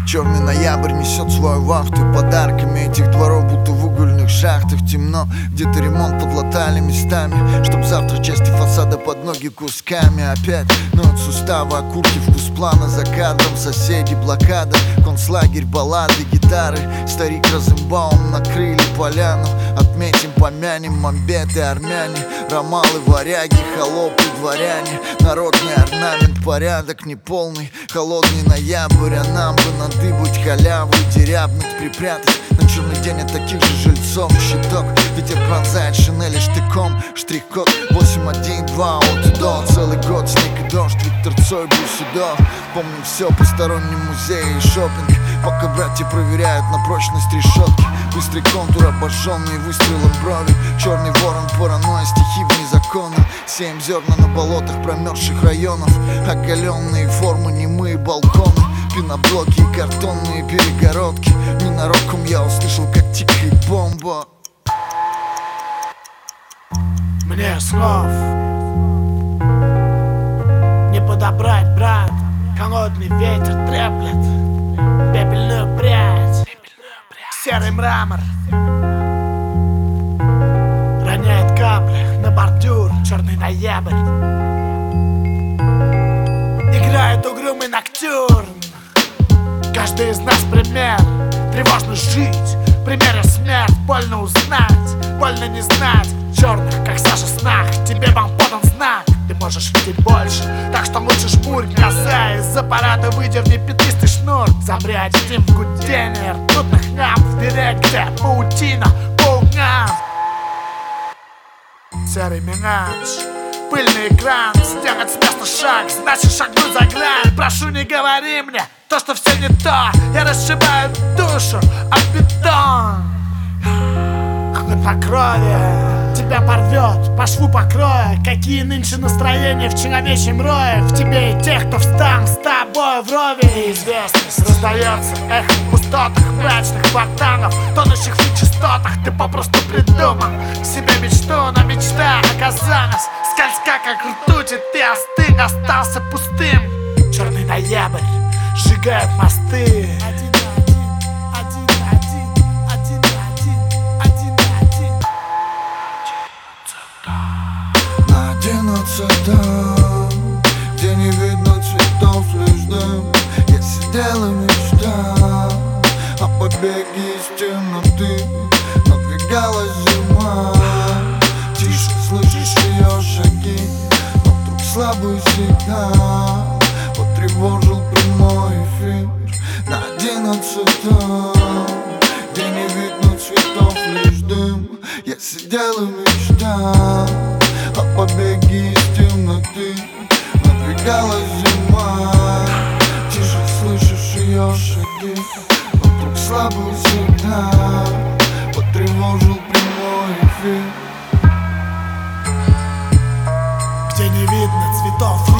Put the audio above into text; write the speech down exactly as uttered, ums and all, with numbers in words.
Черный ноябрь несет свою вахту подарками этих дворов, будто в угольных шахтах. Темно, где-то ремонт подлатали местами, чтоб завтра части фасада под ноги кусками. Опять ноют суставы, окурки, вкус плана за кадром. Соседи, блокада, концлагерь, баллады, гитары. Старик Розенбаум, накрыли поляну. Отметим, помянем мамбеты, армяне, ромалы, варяги, холопы, дворяне. Народный орнамент, порядок неполный. Холодный ноябрь, а нам бы надыбать халяву и дерябнуть, припрятать на черный день от таких же жильцов щиток. Ветер пронзает шинели штыком, штрих-код восемь один два от и до. Целый год снег и дождь, Виктор Цой, Бусидо. Помним все, посторонним музеи и шопинг. Пока братья проверяют на прочность решетки. Быстрый контур, обожженный выстрелом брови. Черный ворон, паранойя, стихи вне закона. Сеем зерна на болотах промерзших районов. Оголенные формы, немые балконы. Пеноблоки и картонные перегородки. Ненароком я услышал, как тикает бомба. Мне слов не подобрать, брат. Холодный ветер треплет пепельную прядь. Серый мрамор роняет капли на бордюр. Черный ноябрь играет угрюмый ноктюрн. Каждый из нас пример. Тревожно жить, примеры смерть. Больно узнать, больно не знать. Черных, как Саша снах. Тебе вам подан знак, ты можешь видеть больше. Так что лучше жмурь глаза. Из аппарата выдерни пятнистый шнур. Замри один в гудении ртутных лямп. В дыре, где паутина полна. Серый минаж, пыльный экран. Сделать с места шаг, значит шагнуть за грань. Прошу, не говори мне то, что все не то. Я расшибаю душу об бетон. Хлеб на крови тебя порвет, по шву покроя. Какие нынче настроения в человечьем рое. В тебе и тех, кто встал с тобой вровень. Неизвестность раздается эхо в пустотах мрачных кварталов, тонущих в нечистотах. Ты попросту придумал себе мечту, но мечта оказалась скользка, как ртуть. И ты остыл, остался пустым. Черный ноябрь сжигает мосты. Одиннадцатом, где не видно цветов, лишь дым. Я сидел и мечтал о побеге из темноты. Надвигалась зима, тише слышишь ее шаги. Но вдруг слабый сигнал потревожил прямой эфир. На одиннадцатом, где не видно цветов, лишь дым. Я сидел и мечтал о побеге из темноты. Надвигалась зима, тише слышишь ее шаги. Но вдруг слабый сигнал потревожил прямой эфир. Где не видно цветов,